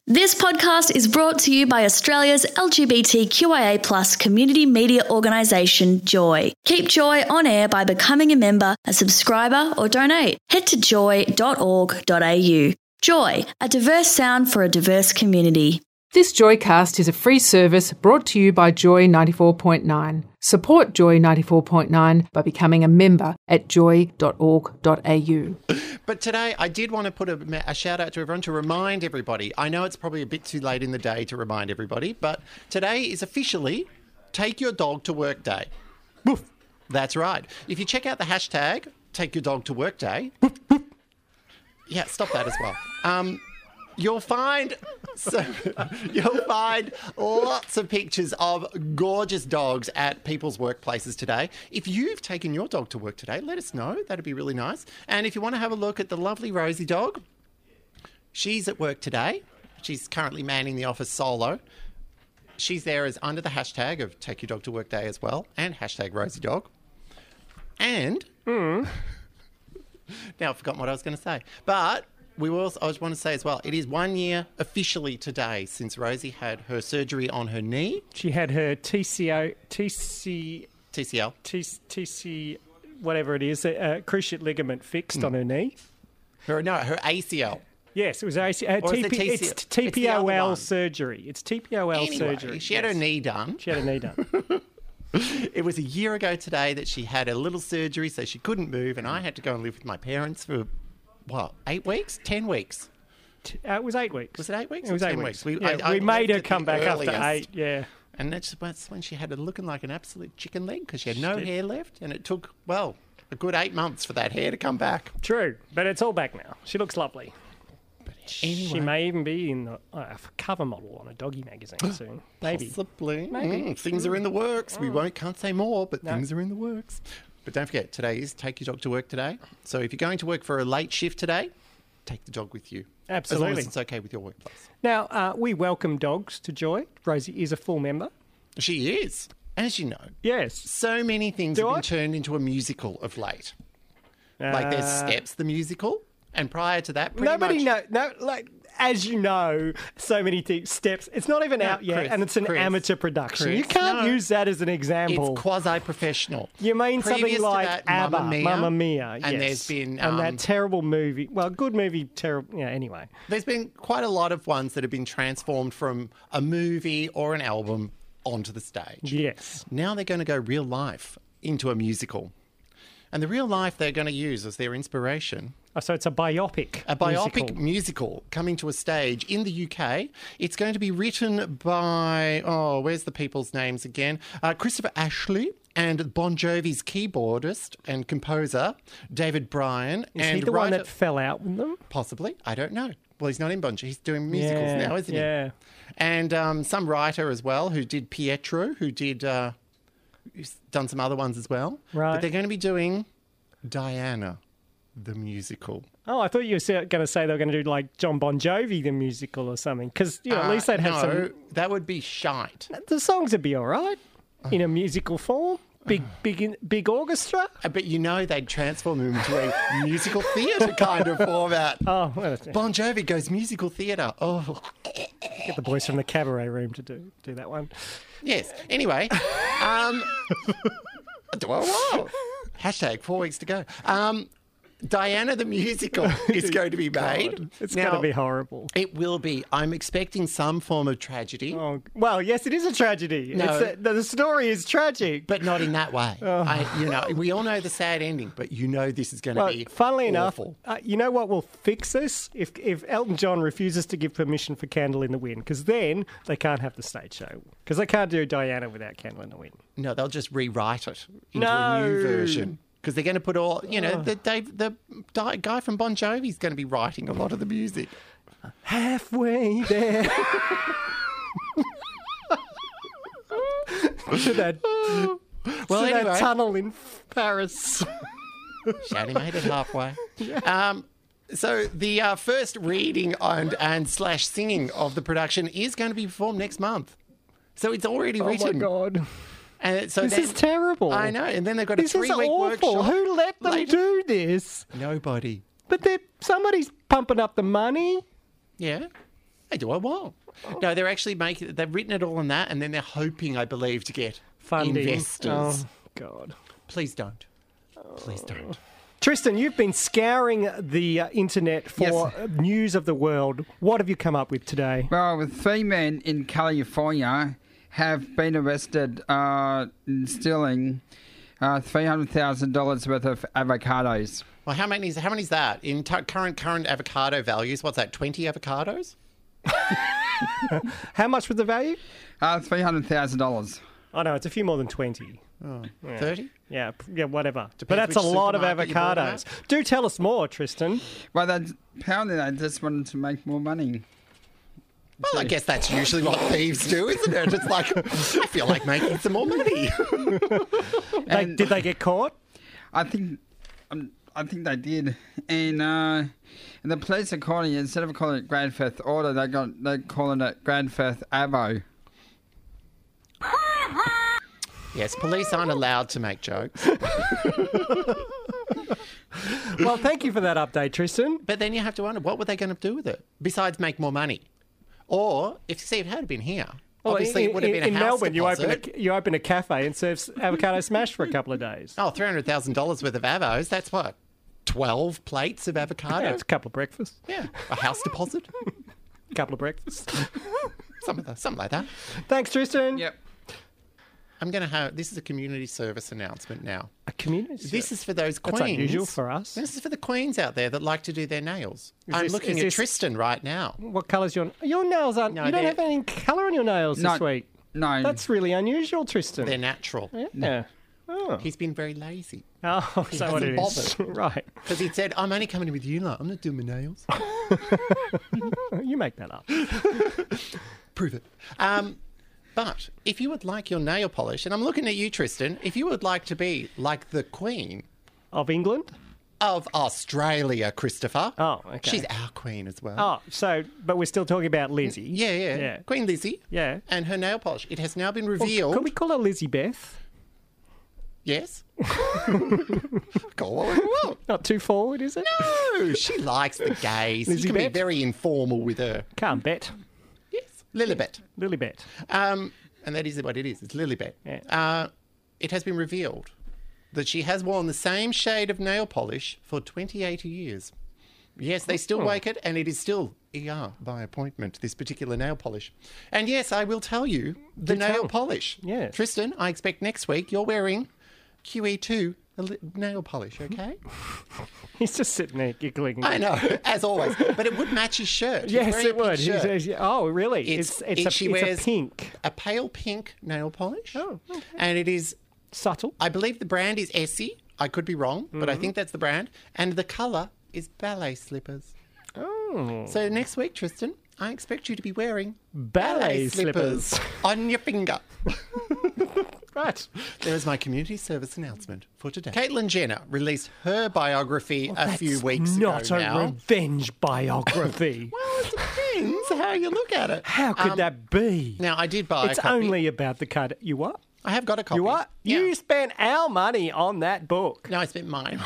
This podcast is brought to you by Australia's LGBTQIA+ community media organisation, Joy. Keep Joy on air by becoming a member, a subscriber or donate. Head to joy.org.au. Joy, a diverse sound for a diverse community. This Joycast is a free service brought to you by Joy 94.9. Support Joy 94.9 by becoming a member at joy.org.au. But today I did want to put a shout out to everyone to remind everybody. I know it's probably a bit too late in the day to remind everybody, but today is officially Take Your Dog to Work Day. Woof. That's right. If you check out the hashtag Take Your Dog to Work Day, woof, woof. Yeah, stop that as well. You'll find lots of pictures of gorgeous dogs at people's workplaces today. If you've taken your dog to work today, let us know. That'd be really nice. And if you want to have a look at the lovely Rosie dog, she's at work today. She's currently manning the office solo. She's there as under the hashtag of Take Your Dog to Work Day as well, and hashtag Rosie Dog. And now I've forgotten what I was going to say, but I just want to say as well, it is 1 year officially today since Rosie had her surgery on her knee. She had her TCL, whatever it is, cruciate ligament fixed on her knee. Her ACL. Yes, it was ACL. It's TPOL surgery. It's TPOL surgery. She had her knee done. It was a year ago today that she had a little surgery, so she couldn't move, and I had to go and live with my parents for 8 weeks? 10 weeks? It was 8 weeks. Was it 8 weeks? It was 8 weeks. We made her come back after 8, yeah. And that's when she had it looking like an absolute chicken leg because she had no hair left, and it took, a good 8 months for that hair to come back. True, but it's all back now. She looks lovely. Anyway. She may even be in a cover model on a doggy magazine soon. Maybe. Possibly. Maybe. Things are in the works. We can't say more, but things are in the works. But don't forget, today is Take Your Dog to Work Today. So if you're going to work for a late shift today, take the dog with you. Absolutely. As long as it's okay with your workplace. Now, we welcome dogs to Joy. Rosie is a full member. She is, as you know. Yes. So many things have been turned into a musical of late. Like there's Steps, the musical. And prior to that, as you know, so many steps. It's not even out yet, and it's an amateur production. You can't use that as an example. It's quasi-professional. You mean something like ABBA, Mamma Mia, and there's been and that terrible movie. Well, good movie, terrible. Yeah. Anyway, there's been quite a lot of ones that have been transformed from a movie or an album onto the stage. Yes. Now they're going to go real life into a musical. And the real life they're going to use as their inspiration. Oh, so it's a biopic. A biopic musical coming to a stage in the UK. It's going to be written by, where's the people's names again? Christopher Ashley and Bon Jovi's keyboardist and composer, David Bryan. Is he the one that fell out with them? Possibly. I don't know. Well, he's not in Bon Jovi. He's doing musicals now, isn't he? Yeah. And some writer as well who did Pietro, who did... He's done some other ones as well. Right. But they're going to be doing Diana, the musical. Oh, I thought you were going to say they were going to do like John Bon Jovi, the musical or something. Because, at least they'd have some... No, that would be shite. The songs would be all right in a musical form. Big orchestra. But they'd transform them into a musical theatre kind of format. Oh, well, Bon Jovi goes musical theatre. Oh. Get the boys from the cabaret room to do that one. Yes. Anyway. Hashtag 4 weeks to go. Diana the musical is going to be made. It's going to be horrible. It will be. I'm expecting some form of tragedy. Oh, well, yes, it is a tragedy. No. The story is tragic. But not in that way. We all know the sad ending, but this is going to be funnily awful. enough, you know what will fix this? If Elton John refuses to give permission for Candle in the Wind, because then they can't have the stage show. Because they can't do Diana without Candle in the Wind. No, they'll just rewrite it into a new version. Because they're going to put all, the guy from Bon Jovi is going to be writing a lot of the music. Halfway there. to that tunnel in Paris. Shouty made it halfway. So the first reading and singing of the production is going to be performed next month. So it's already written. Oh, my God. And so this is terrible. I know. And then they've got a 3-week workshop. Who let them do this? Nobody. But somebody's pumping up the money. Yeah. They do a what? No, they're actually they've written it all on that, and then they're hoping, I believe, to get Funding. investors. Oh, God. Please don't. Please don't. Tristan, you've been scouring the internet for news of the world. What have you come up with today? Well, 3 men in California have been arrested in stealing $300,000 worth of avocados. Well, how many is that? In current avocado values, what's that, 20 avocados? How much was the value? $300,000. Oh, no, it's a few more than 20. Oh, 30? Yeah, whatever. Depends but that's a which lot of supermarket you bought them avocados. Do tell us more, Tristan. Well, apparently they just wanted to make more money. Well, I guess that's usually what thieves do, isn't it? It's like, I feel like making some more money. Did they get caught? I think they did, and the police are calling it, instead of calling it Grand Theft Auto, they're calling it Grand Theft Avo. Yes, police aren't allowed to make jokes. Well, thank you for that update, Tristan. But then you have to wonder, what were they going to do with it besides make more money? Or, if it had been here, obviously it would have been a in house Melbourne, deposit. you open a cafe and serve avocado smash for a couple of days. Oh, $300,000 worth of avos, that's what? 12 plates of avocado? Yeah, it's a couple of breakfasts. Yeah, a house deposit? A couple of breakfasts. Something like that. Thanks, Tristan. Yep. I'm going to have... This is a community service announcement now. A community. This is for those queens. That's unusual for us. This is for the queens out there that like to do their nails. I'm looking at Tristan right now. What colour's your nails? Aren't No, you don't they're- have any colour on your nails this week? No. That's really unusual, Tristan. They're natural. Yeah. Oh. He's been very lazy. Oh, so what it hasn't is. bothered. Right. Because he said, I'm only coming in with you lot. I'm not doing my nails. You make that up. Prove it. But if you would like your nail polish, and I'm looking at you, Tristan, if you would like to be like the Queen Of England? of Australia, Christopher. Oh, okay. She's our Queen as well. Oh, but we're still talking about Lizzie. Yeah. Queen Lizzie. Yeah. And her nail polish. It has now been Well, revealed. could we call her Lizzie Beth? Yes. Call what we want. Not too forward, is it? No, she likes the gays. Lizzie You can be Bet? very informal with her. Can't bet. Yes. Lilibet. Lilybet. And that is what it is. It's Lilibet. Yeah. It has been revealed that she has worn the same shade of nail polish for 28 years. Yes, they still make it, and it is still ER by appointment, this particular nail polish. And yes, I will tell you the Do nail tell. polish. Yes. Tristan, I expect next week you're wearing QE2 nail polish, okay? He's just sitting there giggling. I know, as always. But it would match his shirt. He's Yes, wearing a it would. pink shirt. Oh, really? She It's wears a pink. a pale pink nail polish. Oh, okay. And it is, Subtle. I believe the brand is Essie. I could be wrong, but I think that's the brand. And the colour is ballet slippers. Oh. So next week, Tristan, I expect you to be wearing Ballet slippers. on your finger. Right. There is my community service announcement for today. Caitlyn Jenner released her biography a few weeks Not ago a now. revenge biography. Well, it depends how you look at it. How could that be? Now, I did buy It's a copy. only about the cut. You what? I have got a copy. You what? Yeah. You spent our money on that book. No, I spent mine.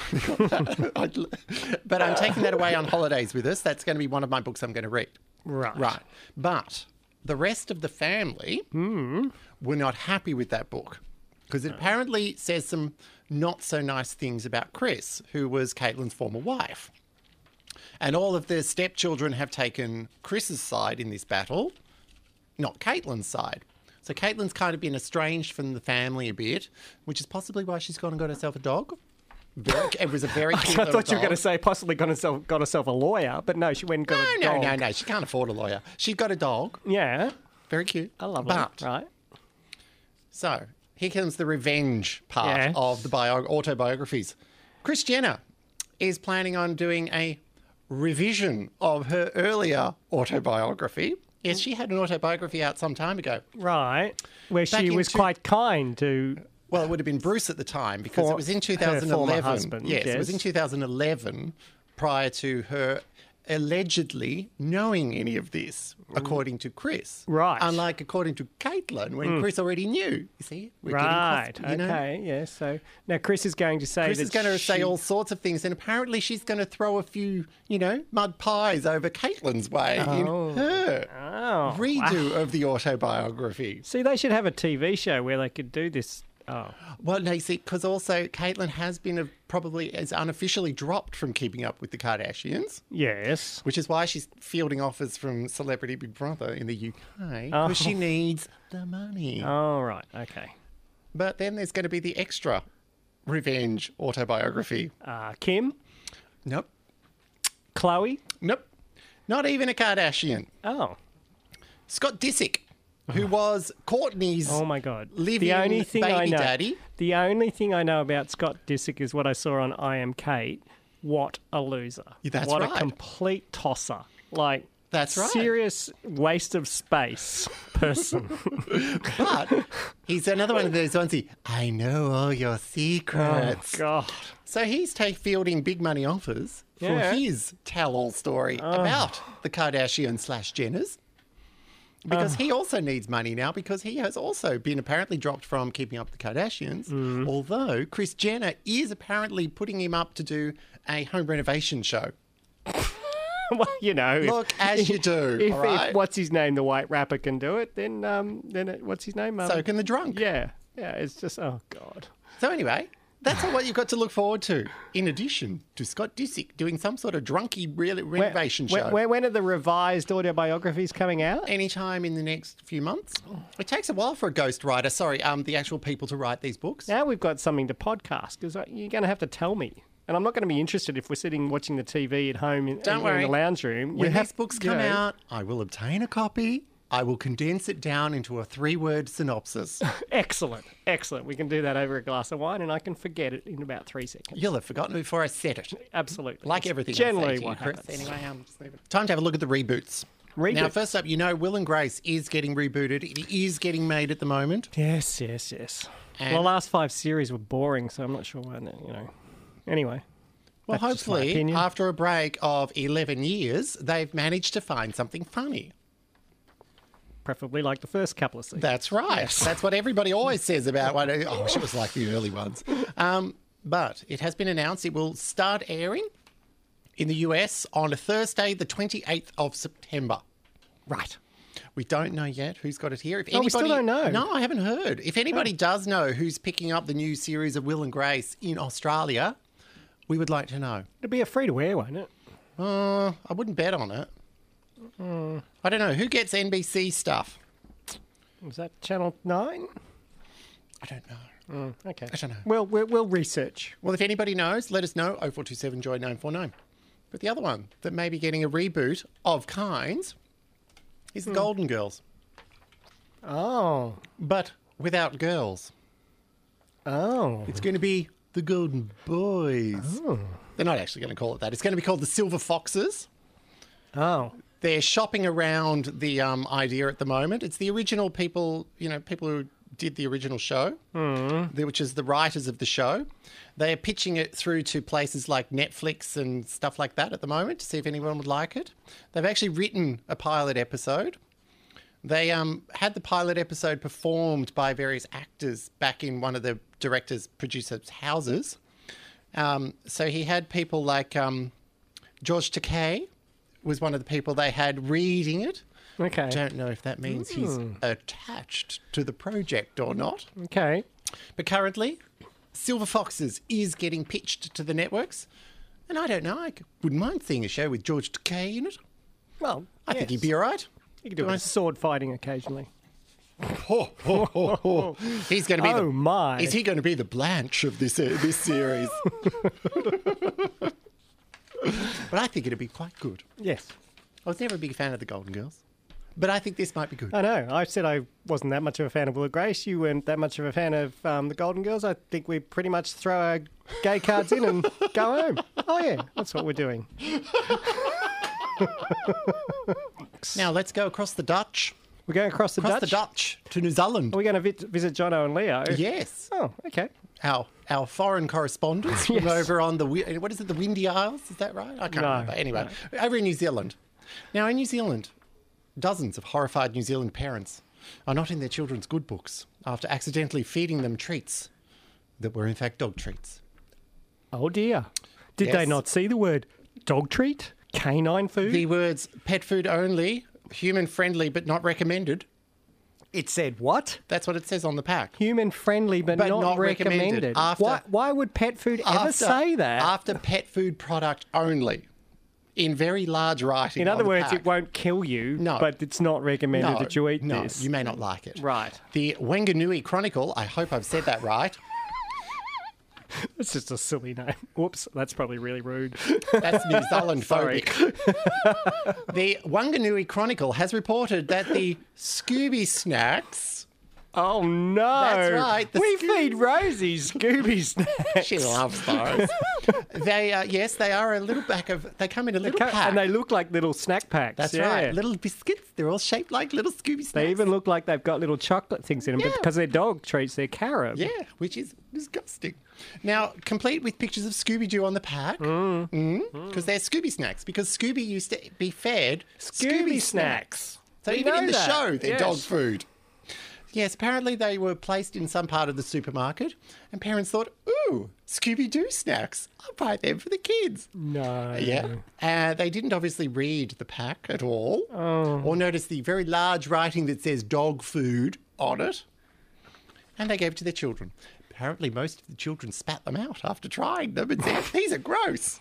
But I'm taking that away on holidays with us. That's going to be one of my books I'm going to read. Right. But the rest of the family were not happy with that book because it apparently says some not so nice things about Chris, who was Caitlyn's former wife. And all of the stepchildren have taken Chris's side in this battle, not Caitlyn's side. So Caitlyn's kind of been estranged from the family a bit, which is possibly why she's gone and got herself a dog. It was a very cute I little thought you were going to dog. say possibly got herself a lawyer, but no, she went and got a dog. No. She can't afford a lawyer. She's got a dog. Yeah. Very cute. I love But, it. Right. so, here comes the revenge part Yeah. of the autobiographies. Kris Jenner is planning on doing a revision of her earlier autobiography. Yes, she had an autobiography out some time ago. Right. Where Back she in was quite kind to... Well, it would have been Bruce at the time because For it was in her 2011. former husband, Yes, it was yes. in 2011 prior to her allegedly knowing any of this, according to Chris. Right. Unlike according to Caitlin, when Chris already knew. You see? We're Right. getting you know? Okay. Yeah. So now Chris is going to say Chris that is going to say she- all sorts of things, and apparently she's going to throw a few, mud pies over Caitlin's way in her Oh. redo of the autobiography. See, they should have a TV show where they could do this. Oh. Well, no, you see, because also Caitlin has been probably as unofficially dropped from Keeping Up with the Kardashians, Yes. which is why she's fielding offers from Celebrity Big Brother in the UK, Oh. because she needs the money. Oh, right. Okay. But then there's going to be the extra revenge autobiography. Kim, Nope. Chloe. Nope. Not even a Kardashian. Oh. Scott Disick, who was Courtney's Oh my God. living the only thing I baby know, daddy. The only thing I know about Scott Disick is what I saw on I Am Kate. What a loser. Yeah, that's what right. a complete tosser. Like, That's right. serious waste of space person. But he's another one of those ones. I know all your secrets. God. So he's fielding big money offers for Yeah. his tell-all story about the Kardashians/Jenners. Because he also needs money now, because he has also been apparently dropped from Keeping Up with the Kardashians. Although Kris Jenner is apparently putting him up to do a home renovation show. Well, Look, as you do, If, all right? if what's his name, the white rapper, can do it, then what's his name? So can the drunk. Yeah. It's just, oh God. So anyway, that's what you've got to look forward to, in addition to Scott Disick doing some sort of drunky renovation show. When are the revised autobiographies coming out? Anytime in the next few months. It takes a while for a ghostwriter, the actual people to write these books. Now we've got something to podcast, because you're going to have to tell me. And I'm not going to be interested if we're sitting watching the TV at home in worry. the lounge room. When You have- these books you come know, out, I will obtain a copy. I will condense it down into a 3-word synopsis. Excellent. We can do that over a glass of wine, and I can forget it in about 3 seconds. You'll have forgotten before I said it. Absolutely. Like It's everything generally I say to you, what Chris. happens. Anyway, just leave it. Time to have a look at the reboots. Now, first up, Will and Grace is getting rebooted. It is getting made at the moment. Yes. And- Well, the last 5 series were boring, so I'm not sure why. Anyway. Well, That's just my hopefully, opinion. after a break of 11 years, they've managed to find something funny. Preferably like the first couple of seasons. That's right. That's what everybody always says about one. I wish it was like the early ones. But it has been announced it will start airing in the US on a Thursday, the 28th of September. Right. We don't know yet who's got it here. If Oh, we still don't know. No, I haven't heard. If anybody does know who's picking up the new series of Will and Grace in Australia, we would like to know. It'll be a free-to-air, won't it? I wouldn't bet on it. I don't know. Who gets NBC stuff? Was that Channel 9? I don't know. Okay. I don't know. Well, we'll research. Well, if anybody knows, let us know. 0427 Joy 949. But the other one that may be getting a reboot of kinds is the Golden Girls, Oh. but without girls. Oh. It's going to be the Golden Boys. They're not actually going to call it that. It's going to be called the Silver Foxes. Oh. They're shopping around the idea at the moment. It's the original people, people who did the original show, which is the writers of the show. They are pitching it through to places like Netflix and stuff like that at the moment to see if anyone would like it. They've actually written a pilot episode. They had the pilot episode performed by various actors back in one of the director's, producer's houses. So he had people like George Takei was one of the people they had reading it. Okay. Don't know if that means he's attached to the project or not. Okay. But currently, Silver Foxes is getting pitched to the networks. And I don't know, I wouldn't mind seeing a show with George Takei in it. Well, I think he'd be all right. You can do a bit of sword fighting occasionally. He's going to be Oh, my. Is he going to be the Blanche of this series? But I think it'd be quite good. Yes. I was never a big fan of the Golden Girls, but I think this might be good. I know. I said I wasn't that much of a fan of Will and Grace. You weren't that much of a fan of the Golden Girls. I think we pretty much throw our gay cards in and go home. Oh, yeah. That's what we're doing. Now let's go across the Dutch. We're going across the Dutch. The Dutch to New Zealand. Are we going to visit Jono and Leo? Yes. Oh, okay. our foreign correspondents from over on the Windy Isles? Is that right? I can't remember. Anyway, over in New Zealand. Now, in New Zealand, dozens of horrified New Zealand parents are not in their children's good books after accidentally feeding them treats that were in fact dog treats. Oh dear. Did Yes. they not see the word dog treat? Canine food? The words pet food only, human friendly but not recommended. It said what? That's what it says on the pack. Human friendly but, But not, not recommended. recommended. After- why would pet food ever say that? After pet food product only. In very large writing. In other on the words, pack. it won't kill you, No. but it's not recommended that you eat no, this. you may not like it. Right. The Wanganui Chronicle, I hope I've said that right. It's just a silly name. Whoops, that's probably really rude. That's New Zealand Sorry. phobic. The Wanganui Chronicle has reported that the Scooby Snacks, Oh no! That's right, the We Scooby- feed Rosie Scooby snacks. she loves those. They are a little they come in a little pack. And they look like little snack packs. That's yeah. right, little biscuits. They're all shaped like little Scooby Snacks. They even look like they've got little chocolate things in them, Yeah. but because they're dog treats, they're carob. Yeah, which is disgusting. Now, complete with pictures of Scooby-Doo on the pack. Because they're Scooby Snacks. Because Scooby used to be fed Scooby snacks. So We even in know the that. show, they're Yes. dog food. Yes, apparently they were placed in some part of the supermarket, and parents thought, ooh, Scooby-Doo snacks. I'll buy them for the kids. No. Yeah. They didn't obviously read the pack at all or notice the very large writing that says dog food on it. And they gave it to their children. Apparently, most of the children spat them out after trying them and said, these are gross.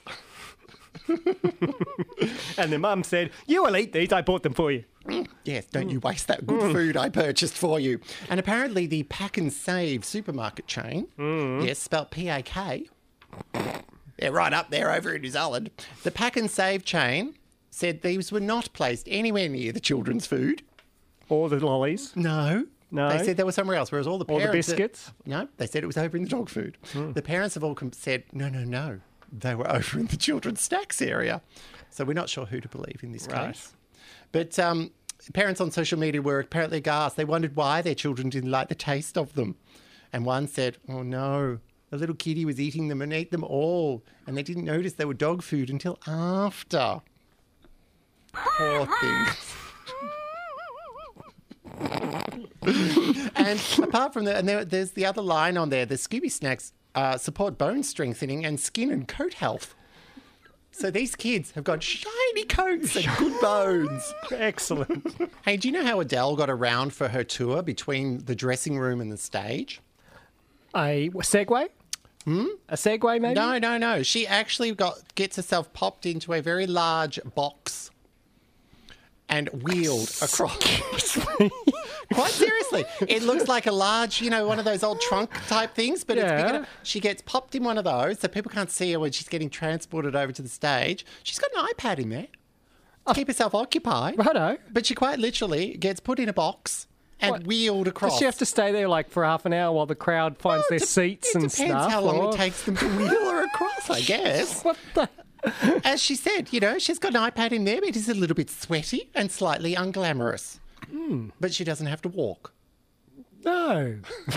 And the mum said, "You will eat these. I bought them for you." Yes, don't you waste that good food I purchased for you. And apparently the Pack and Save supermarket chain, yes, spelt P-A-K, they're right up there over in New Zealand. The Pack and Save chain said these were not placed anywhere near the children's food. Or the lollies. No. No? They said they were somewhere else, whereas all the Or parents... the biscuits. No, they said it was over in the dog food. The parents have all said, no, they were over in the children's snacks area. So we're not sure who to believe in this Right. case. But parents on social media were apparently aghast. They wondered why their children didn't like the taste of them. And one said, oh no, a little kiddie was eating them and ate them all. And they didn't notice they were dog food until after. Poor things. And apart from that, and there's the other line on there, the Scooby Snacks support bone strengthening and skin and coat health. So these kids have got shiny coats and good bones. Excellent. Hey, do you know how Adele got around for her tour between the dressing room and the stage? A Segway? A Segway, maybe? No. She actually gets herself popped into a very large box and wheeled across. Quite seriously. It looks like a large, one of those old trunk type things, but it's big Yeah. enough. She gets popped in one of those so people can't see her when she's getting transported over to the stage. She's got an iPad in there to keep herself occupied. Righto. But she quite literally gets put in a box and What? wheeled across. Does she have to stay there like for half an hour while the crowd finds their seats and It depends stuff? how long or- it takes them to wheel her across, I guess. What the? As she said, she's got an iPad in there, but it is a little bit sweaty and slightly unglamorous. But she doesn't have to walk. No.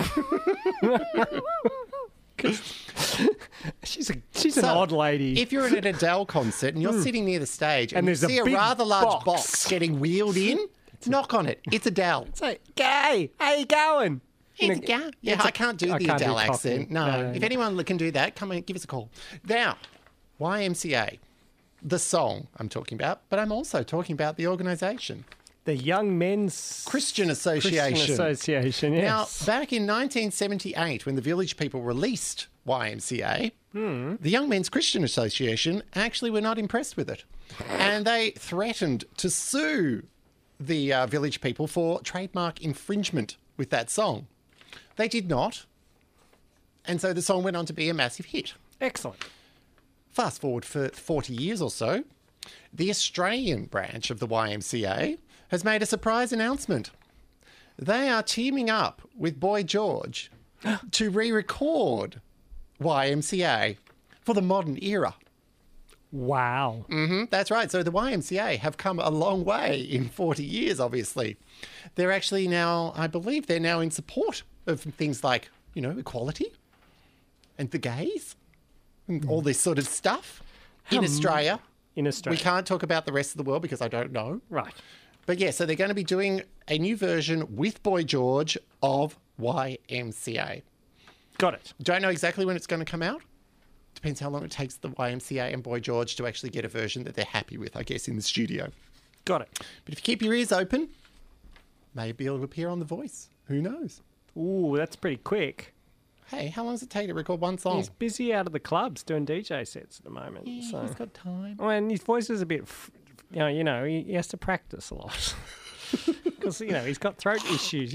She's an So, odd lady. If you're at an Adele concert and you're sitting near the stage and, And you there's a see a big rather large box. box getting wheeled in, knock on it. It's Adele. Say, "Gay, how you going?" It's Adele. Yeah, I can't do the can't do Adele Cockney. accent. No. No. If anyone can do that, come and give us a call. Now, YMCA, the song I'm talking about, but I'm also talking about the organisation. The Young Men's Christian Association. Christian Association, yes. Now, back in 1978, when the Village People released YMCA, the Young Men's Christian Association actually were not impressed with it. And they threatened to sue the Village People for trademark infringement with that song. They did not. And so the song went on to be a massive hit. Excellent. Fast forward for 40 years or so, the Australian branch of the YMCA has made a surprise announcement. They are teaming up with Boy George to re-record YMCA for the modern era. Wow. That's right. So the YMCA have come a long way in 40 years, obviously. They're actually now, I believe they're now in support of things like, equality. and the gays and all this sort of stuff in Australia. In Australia. We can't talk about the rest of the world because I don't know. Right. But yeah, so they're going to be doing a new version with Boy George of YMCA. Got it. Don't know exactly when it's going to come out. Depends how long it takes the YMCA and Boy George to actually get a version that they're happy with, I guess, in the studio. Got it. But if you keep your ears open, maybe it'll appear on The Voice. Who knows? Ooh, that's pretty quick. Hey, how long does it take to record one song? He's busy out of the clubs doing DJ sets at the moment. So. He's got time. Oh, and his voice is a bit, he has to practice a lot. Because, he's got throat issues.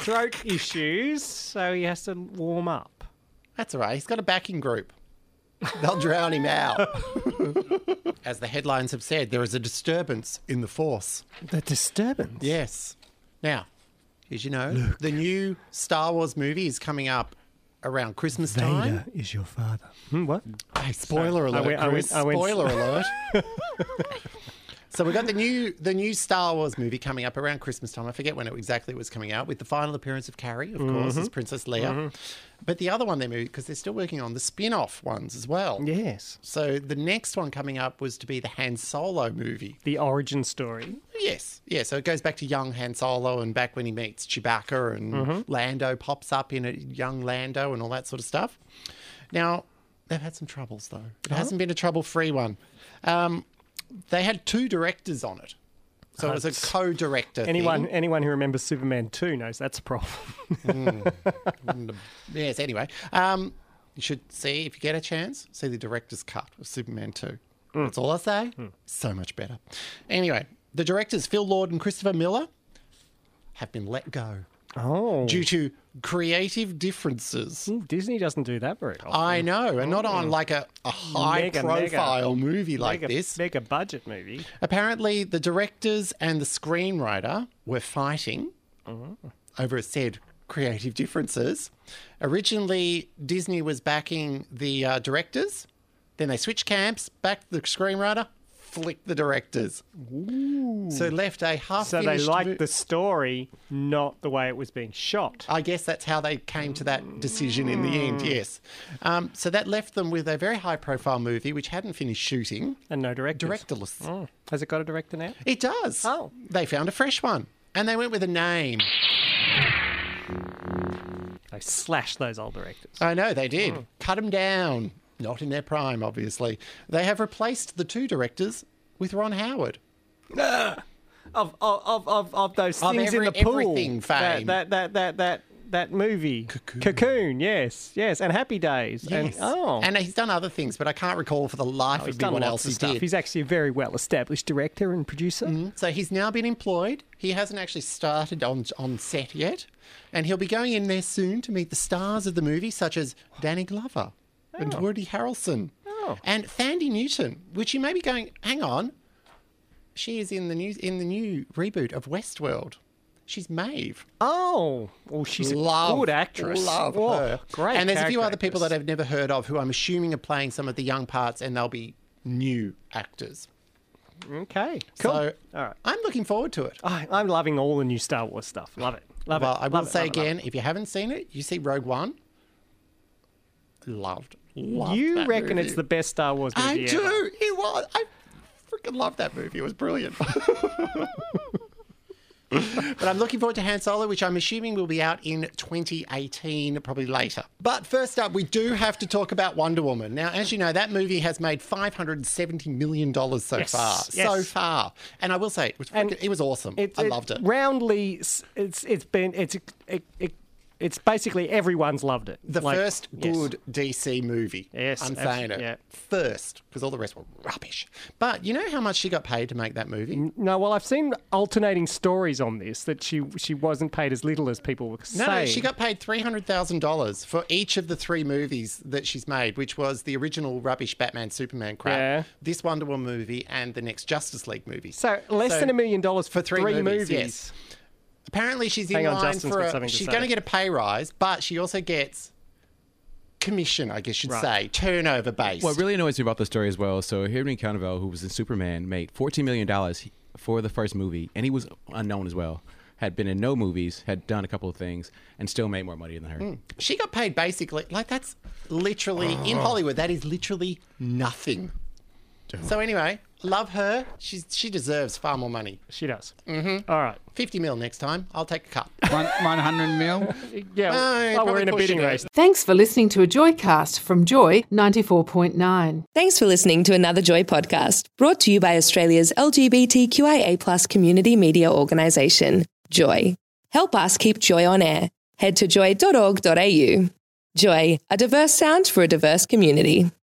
So he has to warm up. That's all right. He's got a backing group. They'll drown him out. As the headlines have said, there is a disturbance in the force. The disturbance? Yes. Now, as you know, the new Star Wars movie is coming up around Christmas time. is your father. What? Hey, spoiler alert, Chris. Spoiler alert. So we've got the new Star Wars movie coming up around Christmas time. I forget when it exactly was coming out, with the final appearance of Carrie, of course, as Princess Leia. But the other one they're moving, because they're still working on the spin-off ones as well. Yes. So the next one coming up was to be the Han Solo movie. The origin story. Yes. Yeah, so it goes back to young Han Solo and back when he meets Chewbacca and Lando pops up in a young Lando and all that sort of stuff. Now, they've had some troubles, though. It hasn't been a trouble-free one. They had 2 directors on it. So it was a co-director Anyone thing. who remembers Superman 2 knows that's a problem. Yes, anyway. You should see, if you get a chance, see the director's cut of Superman 2. That's all I say. So much better. Anyway, the directors, Phil Lord and Christopher Miller, have been let go Oh. due to creative differences. Disney doesn't do that very often. I know, and not on like a high-profile movie like this. Mega budget movie. Apparently, the directors and the screenwriter were fighting over said creative differences. Originally, Disney was backing the directors. Then they switched camps, backed the screenwriter, flicked the directors. Ooh. So left a half-finished... So they liked the story, not the way it was being shot. I guess that's how they came to that decision in the end, yes. So that left them with a very high-profile movie which hadn't finished shooting. And no directors. Directorless. Oh. Has it got a director now? It does. Oh. They found a fresh one. And they went with a name. They slashed those old directors. I know, they did. Cut them down. Not in their prime, obviously. They have replaced the 2 directors with Ron Howard. Of those Of things in the pool. everything fame. That movie. Cocoon, yes. And Happy Days. Yes. And he's done other things, but I can't recall for the life He's of me done what lots else of he stuff. did. He's actually a very well-established director and producer. So he's now been employed. He hasn't actually started on set yet. And he'll be going in there soon to meet the stars of the movie, such as Danny Glover and Woody Harrelson and Thandie Newton, which you may be going, hang on, she is in the new reboot of Westworld. She's Maeve. Oh, well, she's a good actress. Love her. Great. And there's a few other actress. people that I've never heard of who I'm assuming are playing some of the young parts, and they'll be new actors. Okay, cool. So All right. I'm looking forward to it. I'm loving all the new Star Wars stuff. Love it. Love it. Well, I will Love it, say love it, love again, if you haven't seen it, you see Rogue One. Loved You that reckon movie. it's the best Star Wars movie I ever? do. It was. I freaking loved that movie. It was brilliant. But I'm looking forward to Han Solo, which I'm assuming will be out in 2018, probably later. But first up, we do have to talk about Wonder Woman. Now, as you know, that movie has made $570 million so Yes, far. yes. So far. And I will say, it was awesome. I loved it. Roundly, it's basically everyone's loved it. The Like, first yes. good DC movie. Yes, I'm saying it. yeah. First, because all the rest were rubbish. But you know how much she got paid to make that movie? No, well, I've seen alternating stories on this that she wasn't paid as little as people were saying. No, she got paid $300,000 for each of the 3 movies that she's made, which was the original rubbish Batman Superman crap, Yeah. this Wonder Woman movie, and the next Justice League movie. So less than $1 million for 3 movies. Yes. Apparently, she's in Hang on, line Justin's for got something to she's say. going to get a pay rise, but she also gets commission, I guess you'd say, turnover based. What really annoys me about the story as well, so Henry Cavill, who was in Superman, made $14 million for the first movie, and he was unknown as well. had been in no movies, had done a couple of things, and still made more money than her. She got paid basically, like that's literally, in Hollywood, that is literally nothing. So anyway, love her. She deserves far more money. She does. Mm-hmm. All right. 50 mil next time. I'll take a cut. 100 mil. Yeah, we're in a bidding race. Thanks for listening to a Joycast from Joy 94.9. Thanks for listening to another Joy podcast, brought to you by Australia's LGBTQIA+ community media organisation, Joy. Help us keep Joy on air. Head to joy.org.au. Joy, a diverse sound for a diverse community.